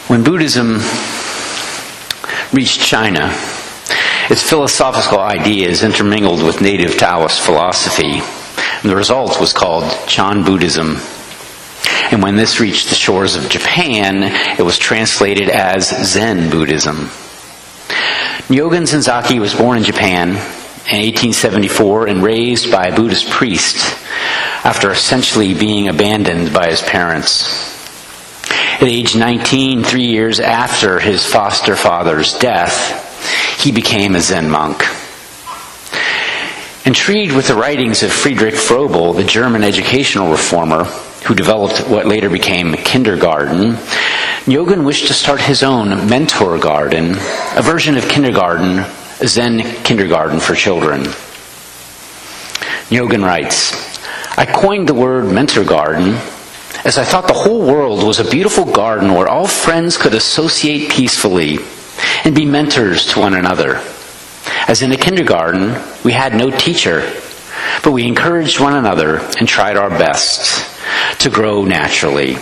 When Buddhism reached China, its philosophical ideas intermingled with native Taoist philosophy, and the result was called Chan Buddhism. And when this reached the shores of Japan, it was translated as Zen Buddhism. Nyogen Senzaki was born in Japan in 1874 and raised by a Buddhist priest after essentially being abandoned by his parents. At age 19, 3 years after his foster father's death, he became a Zen monk. Intrigued with the writings of Friedrich Froebel, the German educational reformer who developed what later became kindergarten, Nyogen wished to start his own mentor garden, a version of kindergarten, a Zen kindergarten for children. Nyogen writes, "I coined the word mentor garden as I thought the whole world was a beautiful garden where all friends could associate peacefully and be mentors to one another. As in a kindergarten, we had no teacher, but we encouraged one another and tried our best to grow naturally."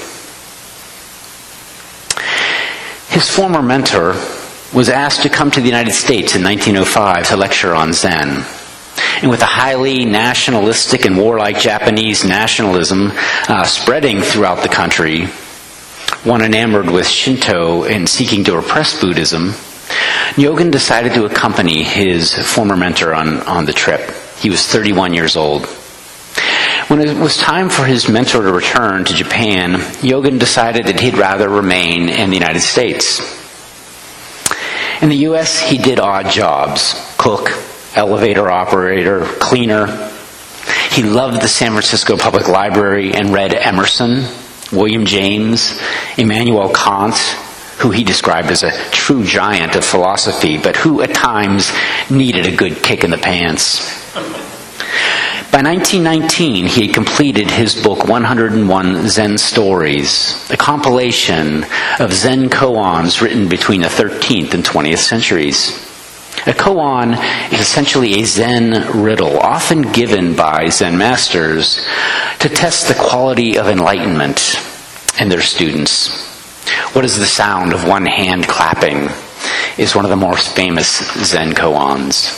His former mentor was asked to come to the United States in 1905 to lecture on Zen. And with a highly nationalistic and warlike Japanese nationalism spreading throughout the country, one enamored with Shinto and seeking to repress Buddhism, Nyogen decided to accompany his former mentor on the trip. He was 31 years old. When it was time for his mentor to return to Japan, Nyogen decided that he'd rather remain in the United States. In the U.S., he did odd jobs: cook, elevator operator, cleaner. He loved the San Francisco Public Library and read Emerson, William James, Immanuel Kant, who he described as a true giant of philosophy, but who at times needed a good kick in the pants. By 1919, he had completed his book 101 Zen Stories, a compilation of Zen koans written between the 13th and 20th centuries. A koan is essentially a Zen riddle, often given by Zen masters to test the quality of enlightenment in their students. "What is the sound of one hand clapping?" is one of the most famous Zen koans.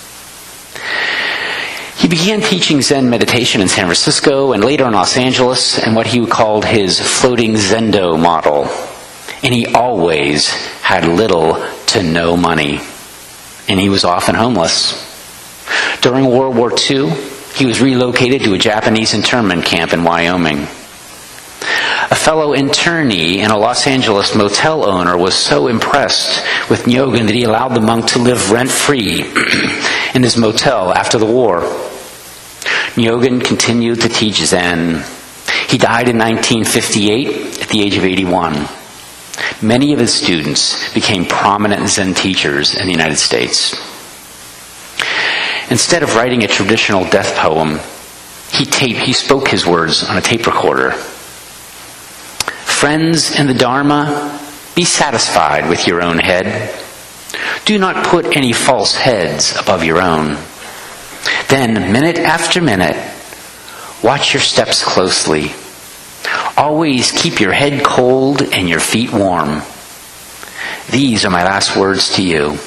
He began teaching Zen meditation in San Francisco and later in Los Angeles in what he called his floating Zendo model. And he always had little to no money. And he was often homeless. During World War II, he was relocated to a Japanese internment camp in Wyoming. A fellow internee and a Los Angeles motel owner was so impressed with Nyogen that he allowed the monk to live rent-free in his motel after the war. Nyogen continued to teach Zen. He died in 1958 at the age of 81. Many of his students became prominent Zen teachers in the United States. Instead of writing a traditional death poem, he spoke his words on a tape recorder. "Friends in the Dharma, be satisfied with your own head. Do not put any false heads above your own. Then, minute after minute, watch your steps closely. Always keep your head cold and your feet warm. These are my last words to you."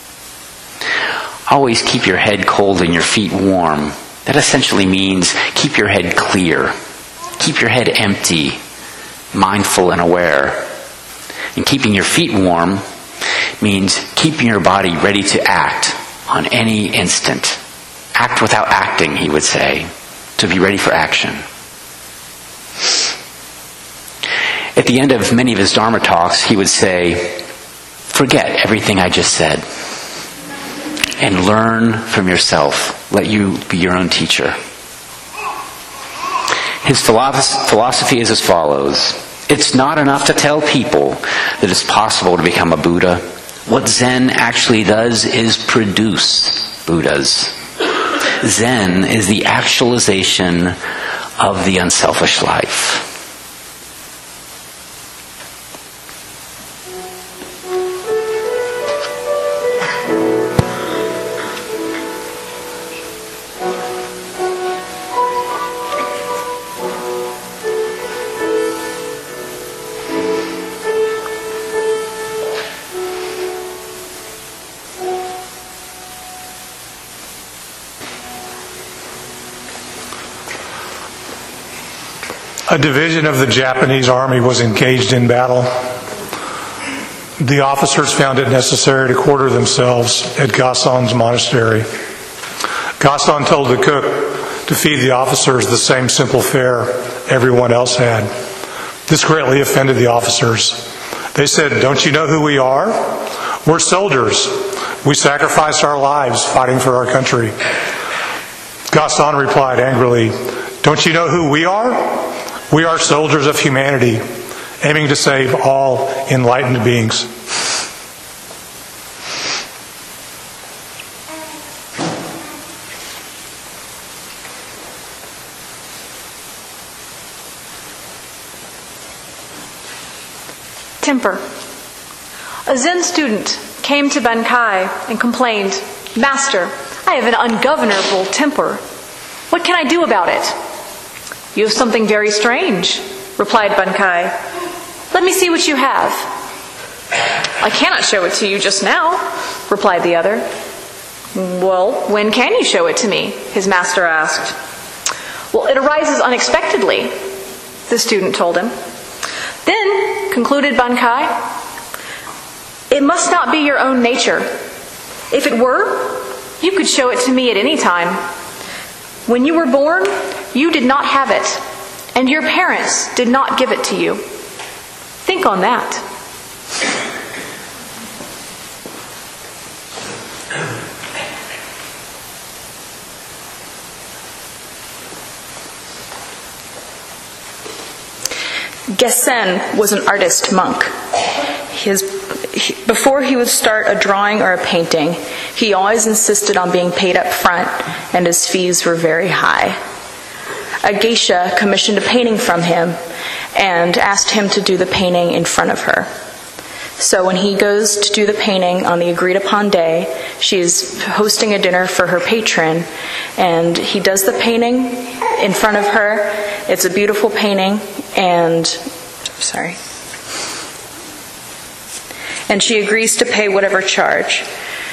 Always keep your head cold and your feet warm. That essentially means keep your head clear. Keep your head empty, mindful and aware. And keeping your feet warm means keeping your body ready to act on any instant. Act without acting, he would say, to be ready for action. At the end of many of his Dharma talks, he would say, "Forget everything I just said and learn from yourself. Let you be your own teacher." His philosophy is as follows: it's not enough to tell people that it's possible to become a Buddha. What Zen actually does is produce Buddhas. Zen is the actualization of the unselfish life. A division of the Japanese army was engaged in battle. The officers found it necessary to quarter themselves at Gason's monastery. Gason told the cook to feed the officers the same simple fare everyone else had. This greatly offended the officers. They said, "Don't you know who we are? We're soldiers. We sacrificed our lives fighting for our country." Gason replied angrily, "Don't you know who we are? We are soldiers of humanity, aiming to save all enlightened beings." Temper. A Zen student came to Bankai and complained, "Master, I have an ungovernable temper. What can I do about it?" "You have something very strange," replied Bankai. "Let me see what you have." "I cannot show it to you just now," replied the other. "Well, when can you show it to me?" his master asked. "Well, it arises unexpectedly," the student told him. "Then," concluded Bankai, "it must not be your own nature. If it were, you could show it to me at any time. When you were born, you did not have it, and your parents did not give it to you. Think on that." Gesen was an artist monk. Before he would start a drawing or a painting, he always insisted on being paid up front, and his fees were very high. A geisha commissioned a painting from him and asked him to do the painting in front of her. So when he goes to do the painting on the agreed upon day, she is hosting a dinner for her patron, and he does the painting in front of her. It's a beautiful painting, and she agrees to pay whatever charge.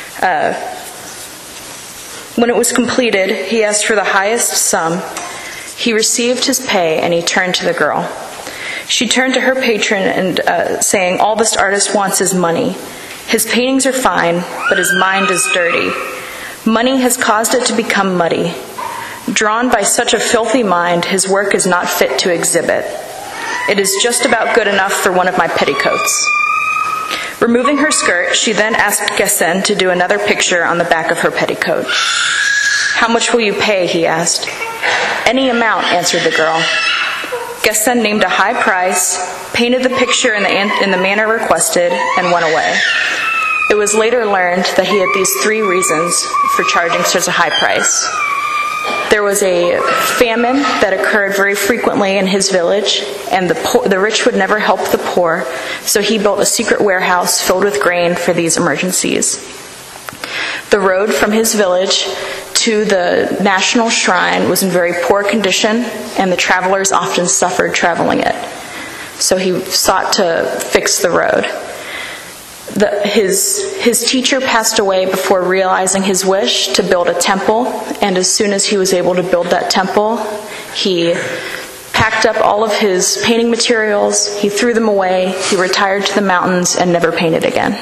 When it was completed, he asked for the highest sum. He received his pay, and he turned to the girl. She turned to her patron and saying, "All this artist wants is money. His paintings are fine, but his mind is dirty. Money has caused it to become muddy. Drawn by such a filthy mind, his work is not fit to exhibit. It is just about good enough for one of my petticoats." Removing her skirt, she then asked Gesen to do another picture on the back of her petticoat. "How much will you pay?" he asked. "Any amount," answered the girl. Gesen named a high price, painted the picture in the manner requested, and went away. It was later learned that he had these 3 reasons for charging such a high price. There was a famine that occurred very frequently in his village, and the rich would never help the poor, so he built a secret warehouse filled with grain for these emergencies. The road from his village to the national shrine was in very poor condition, and the travelers often suffered traveling it. So he sought to fix the road. His teacher passed away before realizing his wish to build a temple, and as soon as he was able to build that temple, he packed up all of his painting materials, he threw them away, he retired to the mountains and never painted again.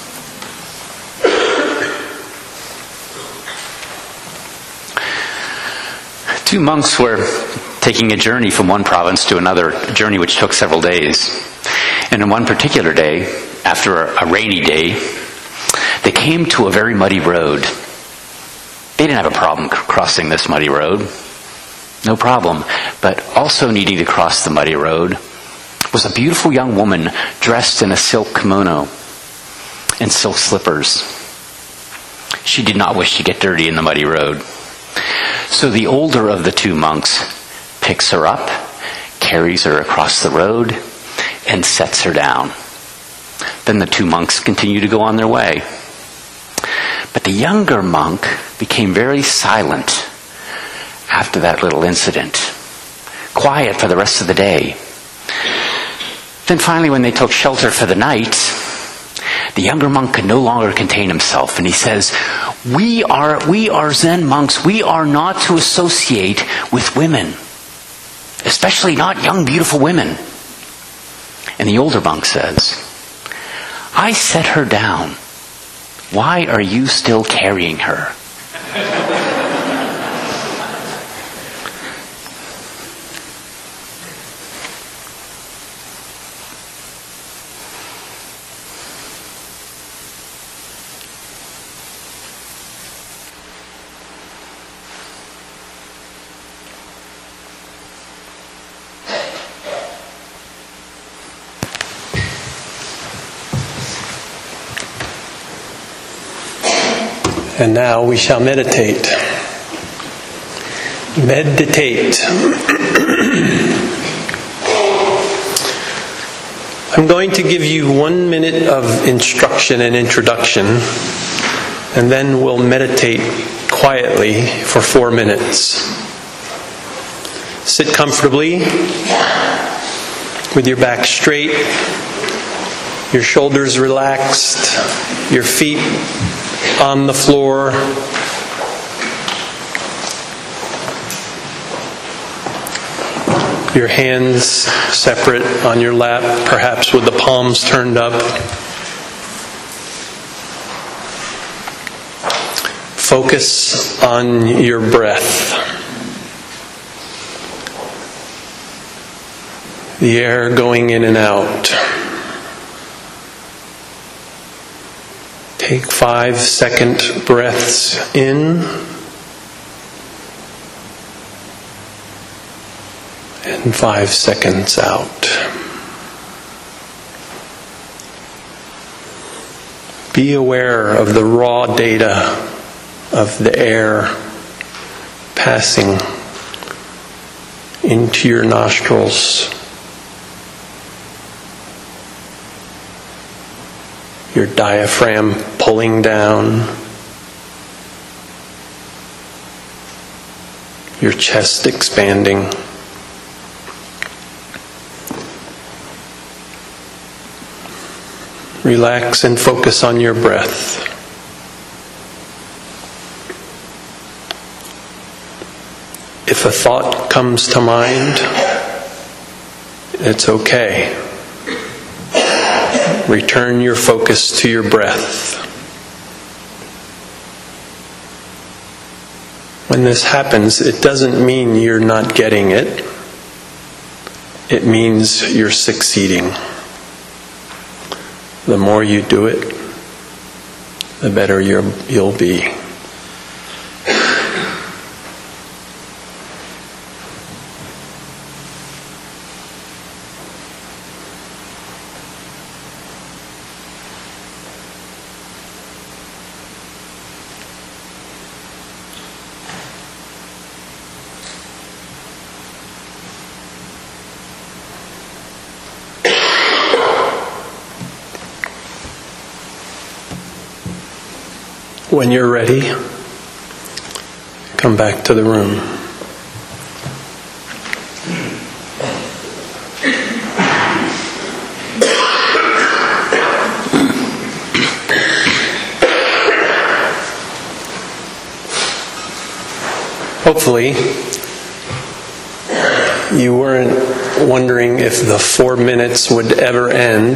Two monks were taking a journey from one province to another, a journey which took several days. And on one particular day, after a rainy day, they came to a very muddy road. They didn't have a problem crossing this muddy road. No problem. But also needing to cross the muddy road was a beautiful young woman dressed in a silk kimono and silk slippers. She did not wish to get dirty in the muddy road. So the older of the 2 monks picks her up, carries her across the road, and sets her down. Then the 2 monks continue to go on their way. But the younger monk became very silent after that little incident. Quiet for the rest of the day. Then finally, when they took shelter for the night, the younger monk could no longer contain himself, and he says, we are Zen monks. We are not to associate with women. especially not young, beautiful women. And the older monk says, I set her down. Why are you still carrying her? And now we shall meditate. Meditate. I'm going to give you 1 minute of instruction and introduction, and then we'll meditate quietly for 4 minutes. Sit comfortably with your back straight, your shoulders relaxed, your feet on the floor. Your hands separate on your lap, perhaps with the palms turned up. Focus on your breath. The air going in and out. Take 5-second breaths in and 5 seconds out. Be aware of the raw data of the air passing into your nostrils. Your diaphragm pulling down, your chest expanding. Relax and focus on your breath. If a thought comes to mind, it's okay. Return your focus to your breath. When this happens, it doesn't mean you're not getting it. It means you're succeeding. The more you do it, the better you'll be. When you're ready, come back to the room. Hopefully, you weren't wondering if the 4 minutes would ever end.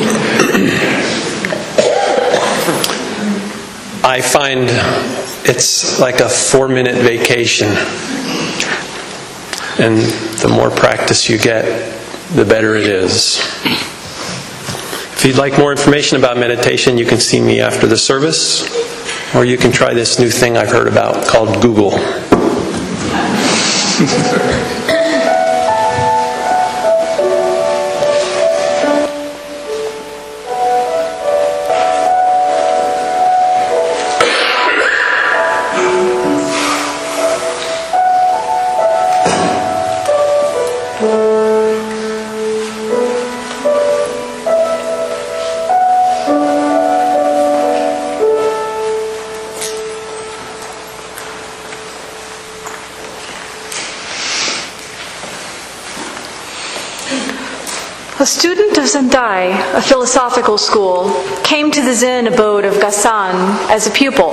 I find it's like a 4-minute vacation. And the more practice you get, the better it is. If you'd like more information about meditation, you can see me after the service, or you can try this new thing I've heard about called Google. A student of Zendai, a philosophical school, came to the Zen abode of Gasan as a pupil.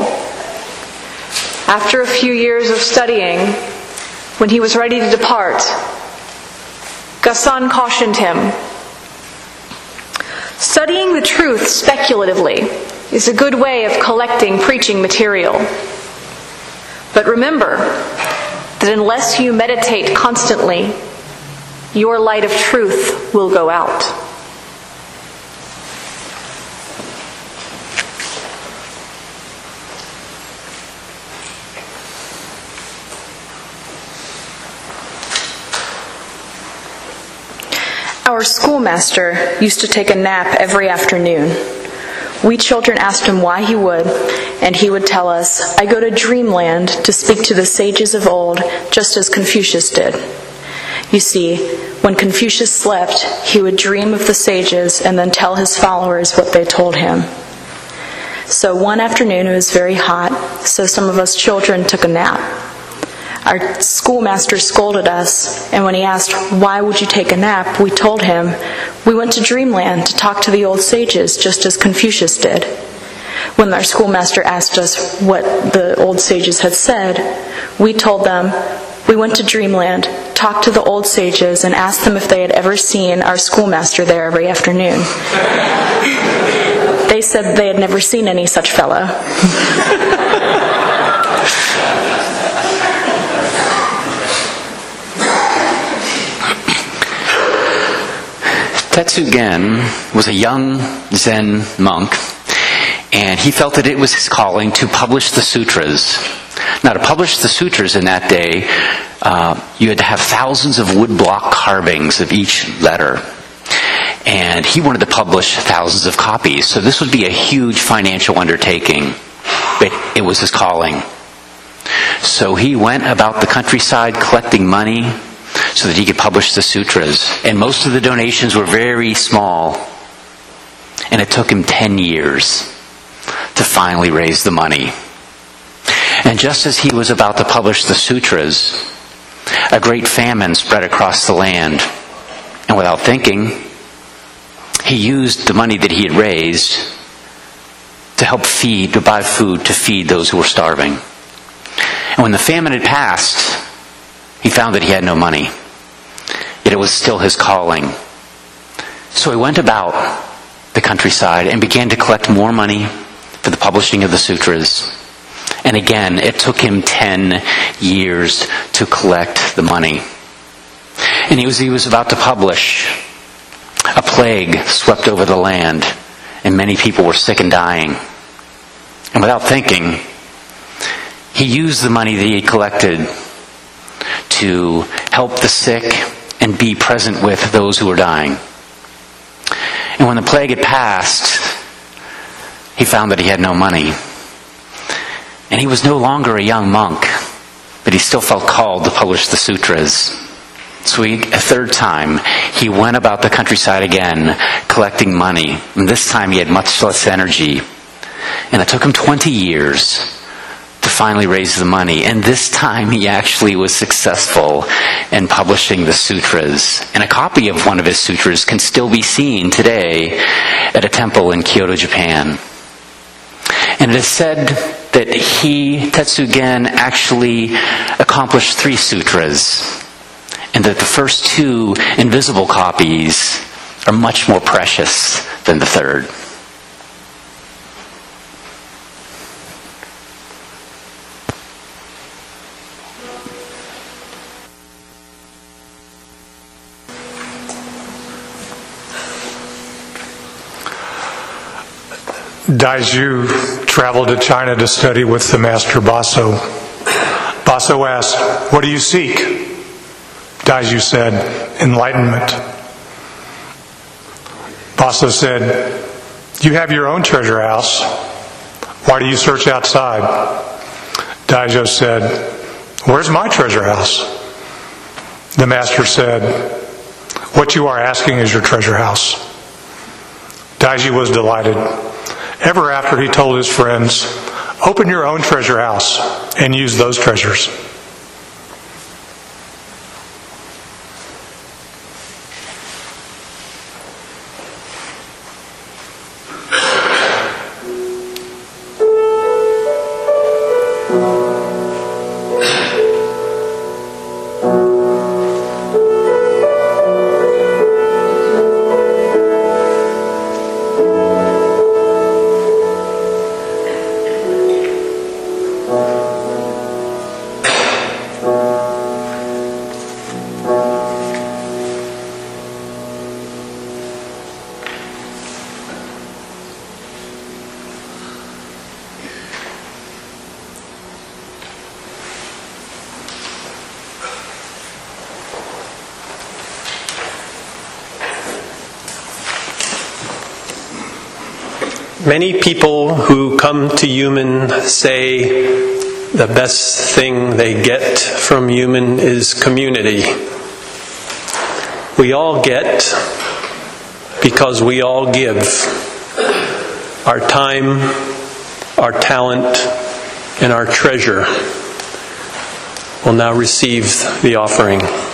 After a few years of studying, when he was ready to depart, Gaston cautioned him, "Studying the truth speculatively is a good way of collecting preaching material. But remember that unless you meditate constantly, your light of truth will go out." Our schoolmaster used to take a nap every afternoon. We children asked him why he would, and he would tell us, "I go to dreamland to speak to the sages of old, just as Confucius did." You see, when Confucius slept, he would dream of the sages and then tell his followers what they told him. So one afternoon it was very hot, so some of us children took a nap. Our schoolmaster scolded us, and when he asked, "Why would you take a nap?" we told him, "We went to dreamland to talk to the old sages, just as Confucius did." When our schoolmaster asked us what the old sages had said, we told them, "We went to dreamland, talked to the old sages, and asked them if they had ever seen our schoolmaster there every afternoon." They said they had never seen any such fellow. Tetsugen was a young Zen monk, and he felt that it was his calling to publish the sutras. Now, to publish the sutras in that day, you had to have thousands of woodblock carvings of each letter. And he wanted to publish thousands of copies. So this would be a huge financial undertaking, but it was his calling. So he went about the countryside collecting money so that he could publish the sutras. And most of the donations were very small. And it took him 10 years to finally raise the money. And just as he was about to publish the sutras, a great famine spread across the land. And without thinking, he used the money that he had raised to help to buy food to feed those who were starving. And when the famine had passed, he found that he had no money. Yet it was still his calling. So he went about the countryside and began to collect more money for the publishing of the sutras. And again, it took him 10 years to collect the money. And he was about to publish. A plague swept over the land, and many people were sick and dying. And without thinking, he used the money that he collected to help the sick and be present with those who were dying. And when the plague had passed, he found that he had no money. And he was no longer a young monk, but he still felt called to publish the sutras. So a third time, he went about the countryside again, collecting money. And this time he had much less energy. And it took him 20 years to finally raise the money. And this time he actually was successful in publishing the sutras. And a copy of one of his sutras can still be seen today at a temple in Kyoto, Japan. And it is said that Tetsugen, actually accomplished 3 sutras. And that the first 2 invisible copies are much more precious than the third. Daiju traveled to China to study with the master Baso. Baso asked, "What do you seek?" Daiju said, "Enlightenment." Baso said, "You have your own treasure house. Why do you search outside?" Daiju said, "Where's my treasure house?" The master said, "What you are asking is your treasure house." Daiju was delighted. Ever after, he told his friends, "Open your own treasure house and use those treasures." Many people who come to Human say the best thing they get from Human is community. We all get because we all give. Our time, our talent, and our treasure will now receive the offering.